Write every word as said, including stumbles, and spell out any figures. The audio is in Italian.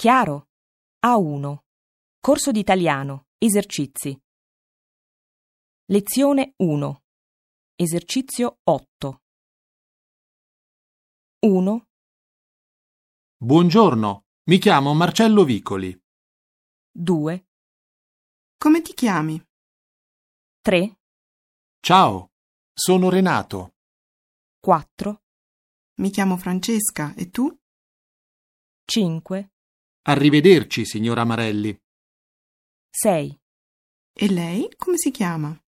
Chiaro? A uno. Corso di italiano. Esercizi. Lezione uno. Esercizio otto. uno. Buongiorno, mi chiamo Marcello Vicoli. due. Come ti chiami? tre. Ciao, sono Renato. quattro. Mi chiamo Francesca, e tu? cinque. Arrivederci, signora Marelli. sei. E lei come si chiama?